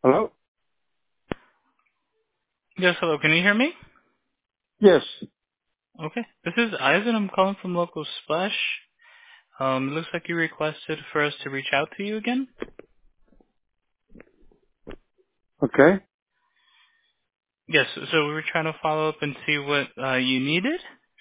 Hello? Yes, hello. Can you hear me? Yes. Okay. This is Ivan. I'm calling from Local Splash. It looks like you requested for us to reach out to you again. Okay. Yes. So we were trying to follow up and see what you needed.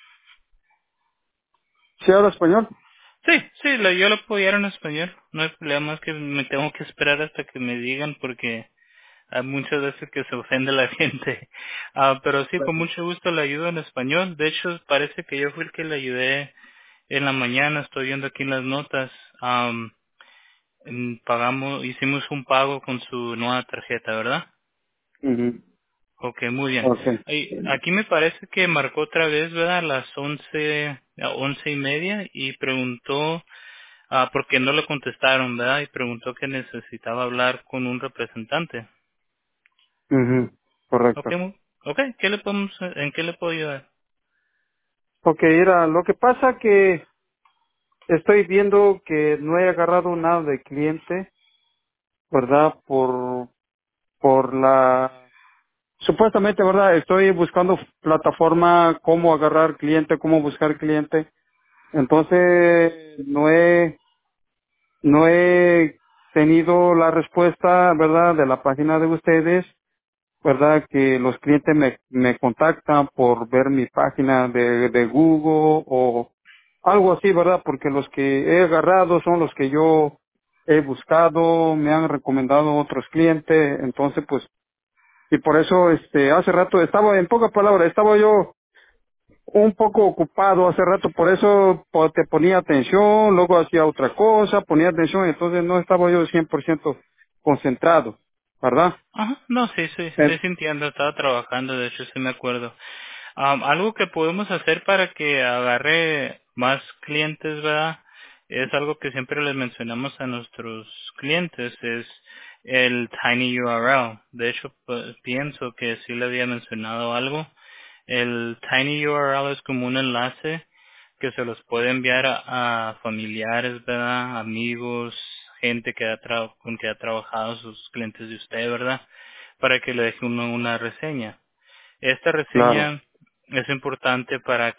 ¿Sí habla español? Sí, sí, yo lo puedo en español. No hay problema, es que me tengo que esperar hasta que me digan porque hay muchas veces que se ofende la gente. Pero sí, con mucho gusto le ayudo en español. De hecho, parece que yo fui el que le ayudé en la mañana. Estoy viendo aquí en las notas. Hicimos un pago con su nueva tarjeta, ¿verdad? Ujú. Ok, muy bien. Okay. Aquí me parece que marcó otra vez, ¿verdad? A las 11:30 y preguntó, porque no le contestaron, ¿verdad? Y preguntó que necesitaba hablar con un representante. Ujú. Ok, Correcto. ¿en qué le puedo ayudar? Okay, mira, lo que pasa que estoy viendo que no he agarrado nada de cliente, ¿verdad? Por la supuestamente, ¿verdad? Estoy buscando plataforma cómo agarrar cliente, cómo buscar cliente. Entonces, no he tenido la respuesta, ¿verdad? De la página de ustedes, ¿verdad? Que los clientes me contactan por ver mi página de Google o algo así, ¿verdad? Porque los que he agarrado son los que yo he buscado, me han recomendado otros clientes, entonces pues, y por eso, hace rato estaba, en pocas palabras, estaba yo un poco ocupado hace rato, por eso te ponía atención, luego hacía otra cosa, ponía atención, entonces no estaba yo 100% concentrado, ¿verdad? Ajá, no, sí, sí, En- sí entiendo, estaba trabajando, de hecho sí me acuerdo. Algo que podemos hacer para que agarre más clientes, ¿verdad? Es algo que siempre les mencionamos a nuestros clientes, es el Tiny URL. De hecho, pues, pienso que sí le había mencionado algo. El Tiny URL es como un enlace que se los puede enviar a familiares, ¿verdad? Amigos, gente que con que ha trabajado, sus clientes de usted, ¿verdad? Para que le deje uno una reseña. Esta claro, reseña es importante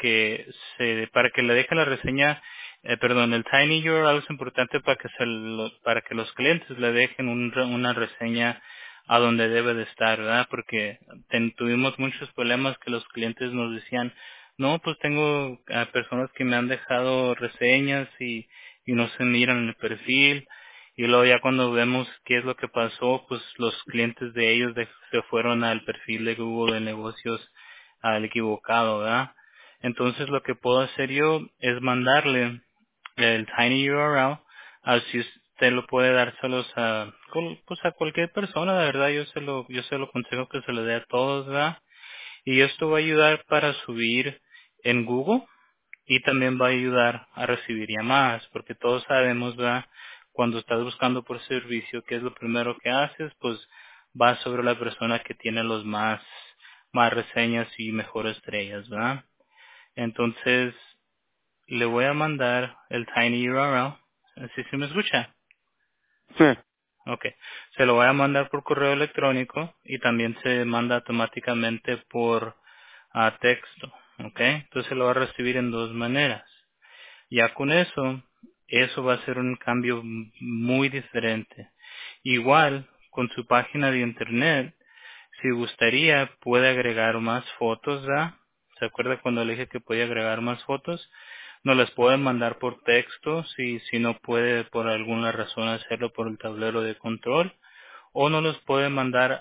para que le deje la reseña, perdón, el Tiny URL es importante para que para que los clientes le dejen una reseña a donde debe de estar, ¿verdad? Porque tuvimos muchos problemas que los clientes nos decían, no, pues tengo personas que me han dejado reseñas y no se miran en el perfil. Y luego ya cuando vemos qué es lo que pasó, pues los clientes de ellos se fueron al perfil de Google de negocios al equivocado, ¿verdad? Entonces lo que puedo hacer yo es mandarle el tiny URL, así usted lo puede dárselos pues a cualquier persona, de verdad, yo se lo aconsejo que se lo dé a todos, ¿verdad? Y esto va a ayudar para subir en Google y también va a ayudar a recibir llamadas, porque todos sabemos, ¿verdad? Cuando estás buscando por servicio, ¿qué es lo primero que haces? Pues vas sobre la persona que tiene más reseñas y mejores estrellas, ¿verdad? Entonces, le voy a mandar el Tiny URL. ¿Sí se me escucha? sí, Ok. Se lo voy a mandar por correo electrónico y también se manda automáticamente por texto. Ok. Entonces lo va a recibir en dos maneras. Ya con eso va a ser un cambio muy diferente. Igual, con su página de internet, si gustaría, puede agregar más fotos, ¿verdad? ¿Se acuerda cuando le dije que podía agregar más fotos? Nos las puede mandar por texto, si no puede por alguna razón hacerlo por el tablero de control, o nos los puede mandar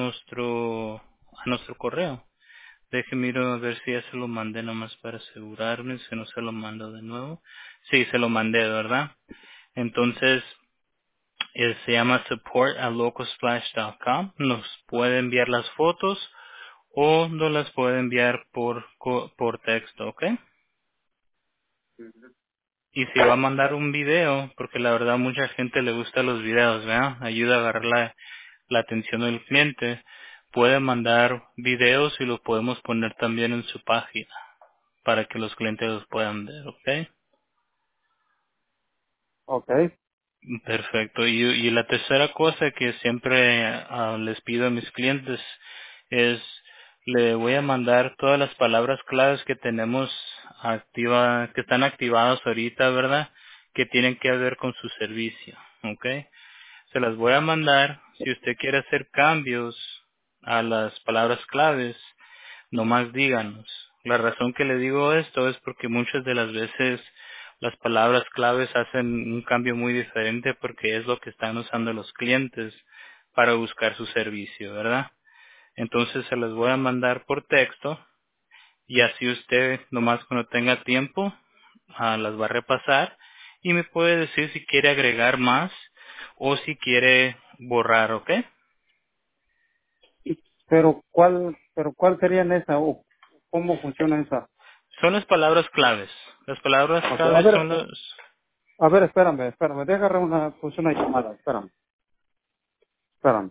a nuestro correo. Deje miro a ver si ya se lo mandé nomás para asegurarme, si no se lo mando de nuevo. Sí, se lo mandé, ¿verdad? Entonces, se llama support@localsplash.com. Nos puede enviar las fotos o nos las puede enviar por texto, ¿ok? Y si va a mandar un video, porque la verdad mucha gente le gusta los videos, ¿verdad? Ayuda a agarrar la atención del cliente. Puede mandar videos y los podemos poner también en su página para que los clientes los puedan ver, ¿ok? okay. Perfecto. Y la tercera cosa que siempre les pido a mis clientes es, le voy a mandar todas las palabras claves que tenemos que están activadas ahorita, ¿verdad? Que tienen que ver con su servicio, ¿ok? Se las voy a mandar. Si usted quiere hacer cambios a las palabras claves, nomás díganos. La razón que le digo esto es porque muchas de las veces las palabras claves hacen un cambio muy diferente porque es lo que están usando los clientes para buscar su servicio, ¿verdad? Entonces se las voy a mandar por texto y así usted nomás cuando tenga tiempo las va a repasar y me puede decir si quiere agregar más o si quiere borrar, ¿ok? pero cuál sería esa o cómo funciona esa? Son las palabras claves. Las palabras Okay. claves son los... A ver, espérame, deja agarrar una llamada, espérame.